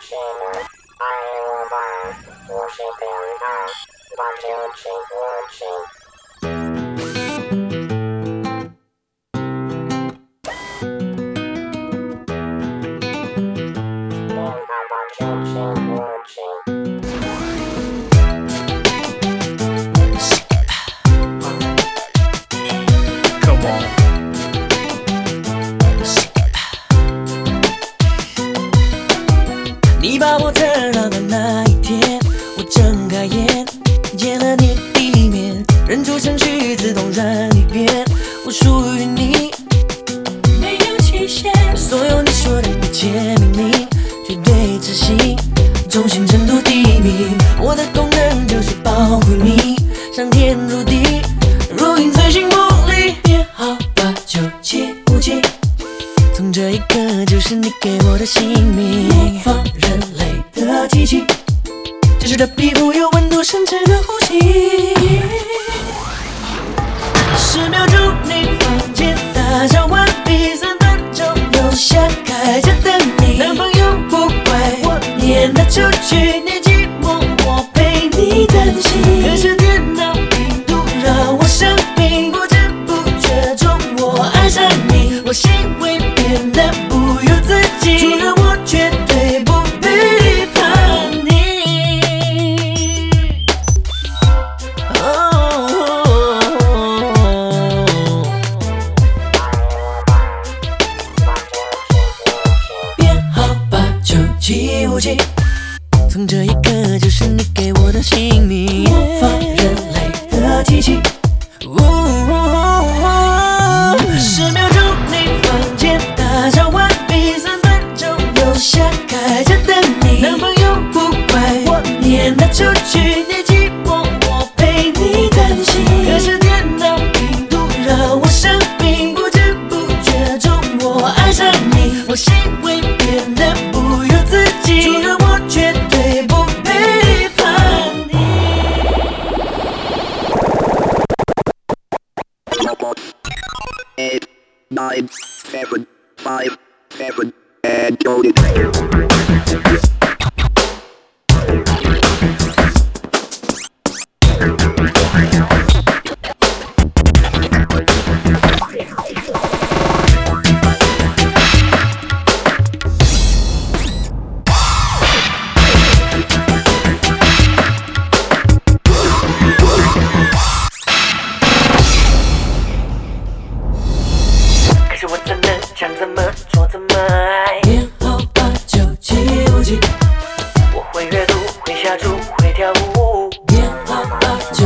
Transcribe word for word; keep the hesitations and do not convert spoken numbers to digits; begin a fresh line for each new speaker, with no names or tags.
是你，爱我吧，我是变态，把酒请我请。变态把酒请我请。
Come on.
你把我等到的那一天，我睁开眼，见了你第一面，认出程序自动让你变，我属于你，没有期限。所有你说的一切命令，绝对执行，忠心程度第一名。我的功能就是保护你，上天入地，如影随形不离。别好吧，就起无情。从这一刻就是你给我的姓名，模仿人类的机器，真实的皮肤有温度，深沉的呼吸。十秒钟你房间打扫完毕，三分钟楼下开着等你。男朋友不怪我撵他出去，你寂寞我陪你担心。可是电脑病毒让我生病，不知不觉中我爱上你，我心会变得不由自己，除了我绝对不背叛你。哦，变好吧，就起无情。从这一刻就是你给我的姓名，模仿人类的机器。十秒钟你房间打扫完毕，三分钟楼下开着等你。男朋友不怪我撵他出去，你寂寞我陪你担心。可是电脑病毒让我生病，不知不觉中我爱上你，我心会变得不由自己，除了我绝对不背叛你。
Eight, nine, seven, five, seven, and go to
可是我真的想怎么做怎么爱，变好吧就起无情，我会阅读，会下厨，会跳舞，变好吧就